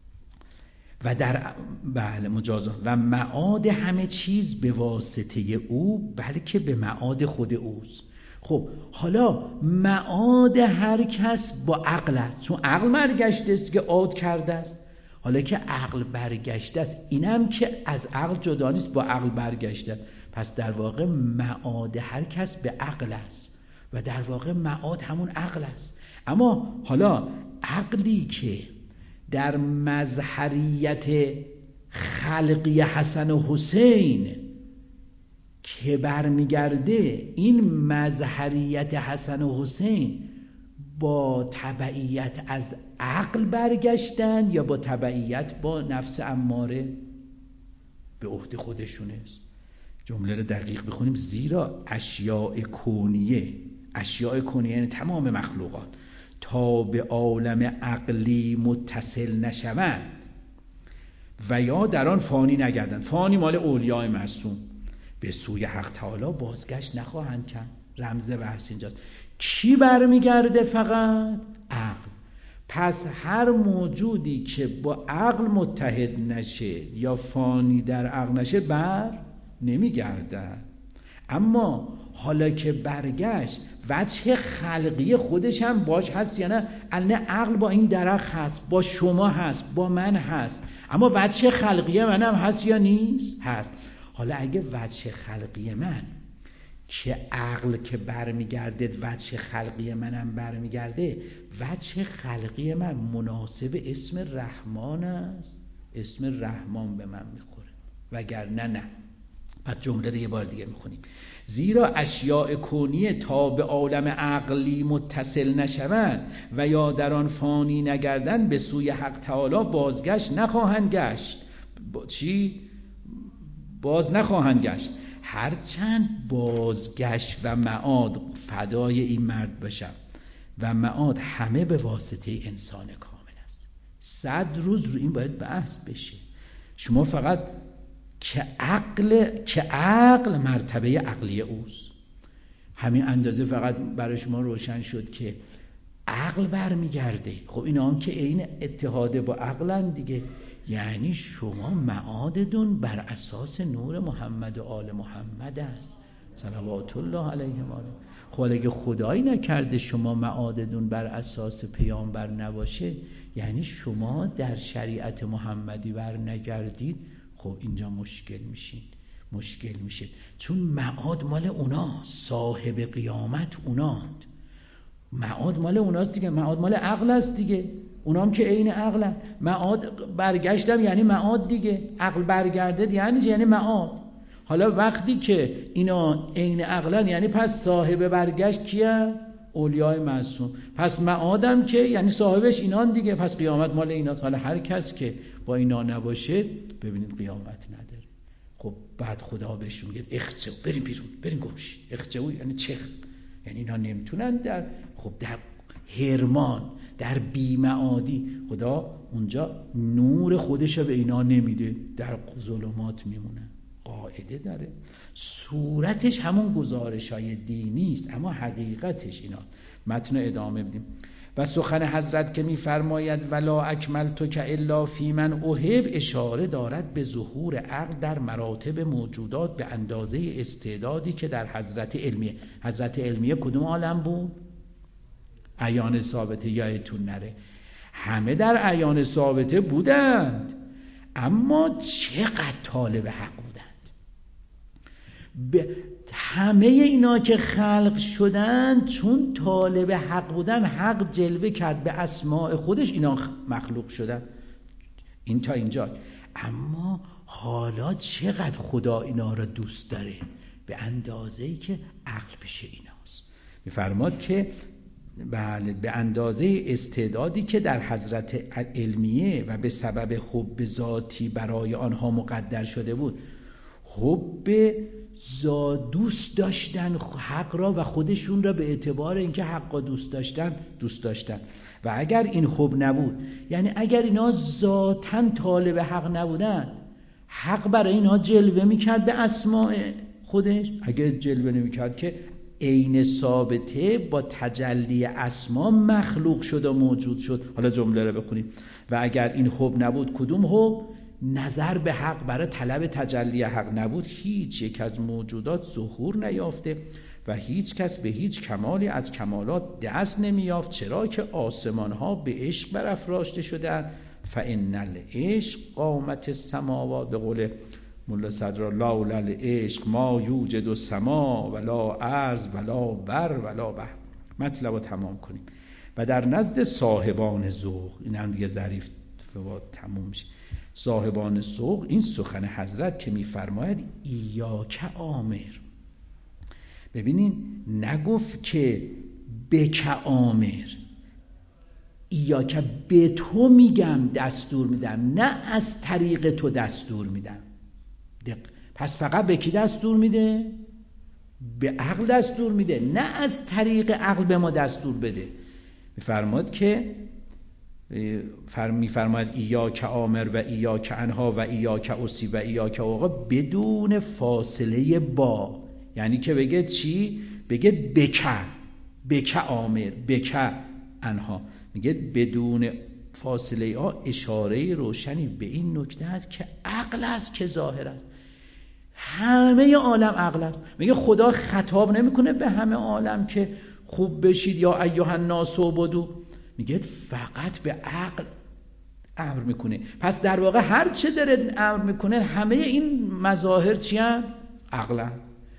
Speaker 1: و در مجازات و معاد همه چیز به واسطه او، بلکه به معاد خود اوست. خب حالا معاد هر کس با عقل است، چون عقل برگشته است که عاد کرده است. حالا که عقل برگشته است، اینم که از عقل جدا نیست، با عقل برگشته، پس در واقع معاد هر کس به عقل است و در واقع معاد همون عقل است. اما حالا عقلی که در مظهریت خلقی حسن و حسین که برمیگرده، این مظهریت حسن و حسین با تبعیت از عقل برگشتن یا با تبعیت با نفس اماره؟ به عهده خودشون است. جمله رو دقیق بخونیم. زیرا اشیاء کونیه یعنی تمام مخلوقات تا به عالم عقلی متصل نشوند و یا در آن فانی نگردند، فانی مال اولیاء معصوم، به سوی حق تعالی بازگشت نخواهند کرد. رمز بحث اینجاست. کی برمیگرده؟ فقط عقل. پس هر موجودی که با عقل متحد نشه یا فانی در عقل نشه بر نمیگرده. اما حالا که برگشت، وجه خلقی خودش هم باش هست یا نه؟ الان عقل با این درخت هست، با شما هست، با من هست، اما وجه خلقی من هم هست یا نیست؟ هست. حالا اگه وجه خلقی من که عقل که برمیگرده، وجه خلقی منم برمیگرده، وجه خلقی من مناسب اسم رحمان است، اسم رحمان به من میخوره، وگرنه نه. پس جمله رو یه بار دیگه میخونیم. زیرا اشیاء کونیه تا به عالم عقلی متصل نشوند و یا در آن فانی نگردند، به سوی حق تعالی بازگشت نخواهند گشت. چی؟ باز نخواهند گشت. هرچند بازگشت و معاد، فدای این مرد باشم، و معاد همه به واسطه انسان کامل است. 100 روز رو این باید بحث بشه. شما فقط که عقل مرتبه عقلی اوست، همین اندازه فقط برای شما روشن شد که عقل برمیگرده. خب اینا هم که عین اتحاد با عقلن دیگه، یعنی شما معادتون بر اساس نور محمد و آل محمد است صلوات الله علیهم. خب اگه خدایی نکرده شما معادتون بر اساس پیامبر نباشه، یعنی شما در شریعت محمدی بر نگردید، خب اینجا مشکل میشه. چون معاد مال اونا، صاحب قیامت اوناد، معاد مال اوناست دیگه، معاد مال عقل است دیگه، اونام که عین عقلن. معاد برگشتم یعنی معاد دیگه، عقل برگرده یعنی معاد. حالا وقتی که اینا عین عقلن، یعنی پس صاحب برگشت کیه؟ اولیاء معصوم. پس معادم که یعنی صاحبش اینان دیگه، پس قیامت مال ایناست. حالا هر کس که با اینا نباشه ببینید قیامت نداره. خب بعد خدا بهش میگه اخچو، بریم بیرون، بریم گمشید. اخچو یعنی چخ، یعنی اینا نمیتونن در هرمان، در بیمعادی، خدا اونجا نور خودش به اینا نمیده، در ظلمات میمونن، قاعده داره، صورتش همون گزارش‌های دینی است اما حقیقتش اینا. متن ادامه بدیم. و سخن حضرت که می‌فرماید ولا اکملتک الا فی من احب، اشاره دارد به ظهور عقل در مراتب موجودات به اندازه استعدادی که در حضرت علمیه. حضرت علمیه کدوم عالم بود؟ عیان ثابته. یادتون نره همه در عیان ثابته بودند، اما چقدر طالب حق بودند. همه اینا که خلق شدند چون طالب حق بودن، حق جلوه کرد به اسماء خودش، اینا مخلوق شدن. این تا اینجا. اما حالا چقدر خدا اینا را دوست داره، به اندازه‌ای که عقل پیش ایناست. می‌فرماد که بله به اندازه استعدادی که در حضرت علمیه و به سبب حب ذاتی برای آنها مقدر شده بود. حب دوست داشتن حق را و خودشون را به اعتبار اینکه حق را دوست داشتن. و اگر این حب نبود، یعنی اگر اینا ذاتاً طالب حق نبودن، حق برای اینا جلوه میکرد به اسماء خودش. اگر جلوه نمیکرد که عین ثابته با تجلی اسما مخلوق شد و موجود شد. حالا جمله رو بخونیم. و اگر این حب نبود، کدوم حب؟ نظر به حق برای طلب تجلی حق نبود، هیچ یک از موجودات ظهور نیافته و هیچ کس به هیچ کمالی از کمالات دست نمیافت، چرا که آسمان ها به عشق برافراشته شدند. فإن العشق قامت السماوات، به قول مولا صدر لولا العشق ما یوجد السما ولا ارض ولا بر ولا بحر. مطلب رو تمام کنیم. و در نزد صاحبان ذوق، این هم دیگه ظریف تموم میشه، صاحبان ذوق این سخن حضرت که میفرماید ایاک آمر، ببینین نگفت که بک آمر، ایاک به تو میگم دستور میدم، نه از طریق تو دستور میدم. پس فقط به کی دستور میده؟ به عقل دستور میده، نه از طریق عقل به ما دستور بده. میفرماد که میفرماید ایاک آمر و ایاک انها و ایاک اسی و ایاک آقا، بدون فاصله با. یعنی که بگه چی؟ بگه بک آمر بک انها، میگه بدون فاصله ها. اشاره روشنی به این نکته است که عقل است که ظاهر است. همه عالم عقل است. میگه خدا خطاب نمیکنه به همه عالم که خوب بشید یا ایها الناس اعبدوا، میگه فقط به عقل امر میکنه. پس در واقع هر چه داره امر میکنه همه این مظاهر چی هم؟ عقل.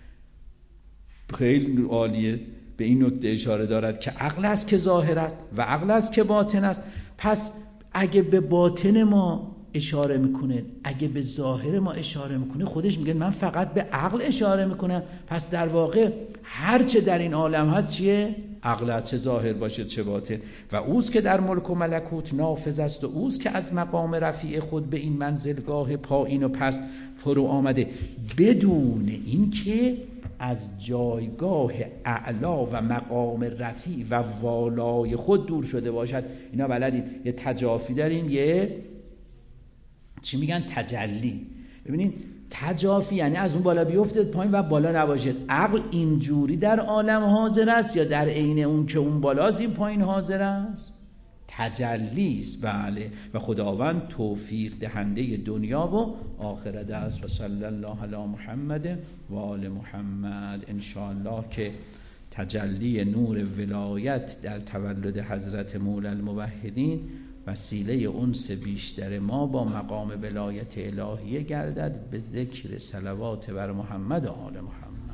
Speaker 1: خیلی عالیه. به این نکته اشاره دارد که عقل است که ظاهر است و عقل است که باطن است. پس اگه به باطن ما اشاره میکنه، اگه به ظاهر ما اشاره میکنه، خودش میگه من فقط به عقل اشاره میکنم. پس در واقع هر چه در این عالم هست چیه؟ عقل است، چه ظاهر باشه چه باطن. و اوست که در ملک و ملکوت نافذ است و اوست که از مقام رفیع خود به این منزلگاه پایین و پست فرو آمده، بدون این که از جایگاه اعلا و مقام رفیع و والای خود دور شده باشد. اینا بلدید یه تجافی داریم، یه چی میگن؟ تجلی. ببینید تجافی یعنی از اون بالا بیفته پایین و بالا نباشد. عقل اینجوری در عالم حاضر است یا در عین اون که اون بالاست این پایین حاضر است؟ تجلی است. بله. و خداوند توفیق دهنده دنیا و آخرت است. و صلی الله علی محمد و آل محمد. ان شاء الله که تجلی نور ولایت در تولد حضرت مولی الموحدین وسیله انس بیشتر ما با مقام ولایت الهیه گردد، به ذکر صلوات بر محمد و آل محمد.